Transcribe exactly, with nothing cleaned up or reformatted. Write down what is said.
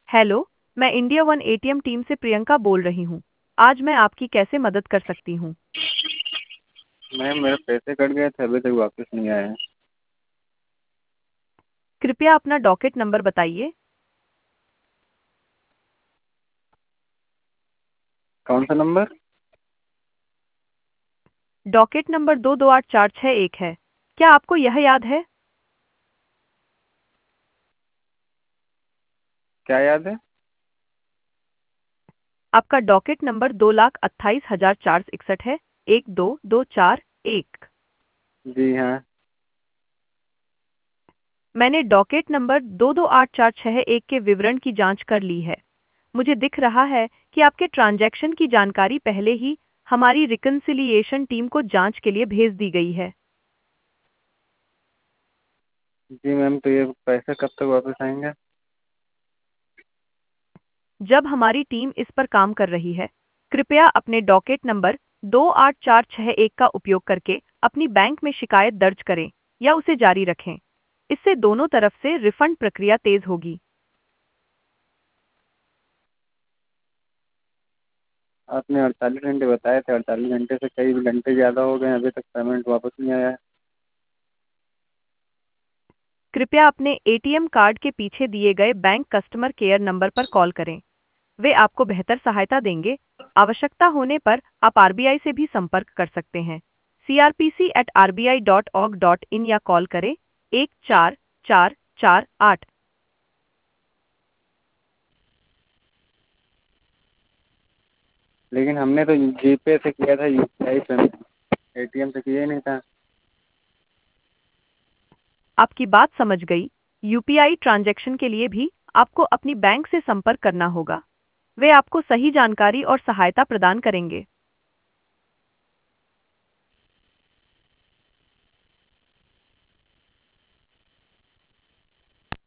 Hello, मैं India one ATM team से प्रियंका बोल रही हूँ। आज मैं आपकी कैसे मदद कर सकती हूँ? मैम मेरे पैसे कट गए थे, अभी तक वापस नहीं आए हैं। कृपया अपना डॉकेट नंबर बताइए। कौन सा नंबर? डॉकेट नंबर दो दो आठ चार छः एक है। क्या आपको यह याद है? क्या याद है? आपका डॉकेट नंबर दो लाख अट्ठाईस हजार चार सौ इकसठ है। एक दो दो चार एक। जी हाँ। मैंने डॉकेट नंबर दो दो आठ चार छः एक के विवरण की जांच कर ली है। मुझे दिख रहा है कि आपके ट्रांजैक्शन की जानकारी पहले ही हमारी रिकन्सिलिएशन टीम को जांच के लिए भेज दी गई है। जी मैम, तो ये पैसे कब तक वापस आएंगे? जब हमारी टीम इस पर काम कर रही है, कृपया अपने डॉकेट नंबर दो आठ चार छः एक का उपयोग करके अपनी बैंक में शिकायत दर्ज करें या उसे जारी रखें। इससे दोनों तरफ से रिफंड प्रक्रिया तेज होगी। आपने अड़तालीस घंटे बताए थे, अड़तालीस घंटे से कई घंटे ज़्यादा हो गए हैं, अभी तक पेमेंट वापस नहीं आया है। कृपया अपने एटीएम कार्ड के पीछे दिए गए बैंक कस्टमर केयर नंबर पर कॉल करें। वे आपको बेहतर सहायता देंगे। आवश्यकता होने पर आप आरबीआई से भी संपर्क कर सकते हैं। C R P C at R B I dot org dot in या कॉल करें एक चार चार चार आठ। लेकिन हमने तो जीपे से किया था, यूपीआई पेमेंट एटीएम से किया ही नहीं था। आपकी बात समझ गई। यूपीआई ट्रांजैक्शन के लिए भी आपको अपनी बैंक से संपर्क करना होगा। वे आपको सही जानकारी और सहायता प्रदान करेंगे।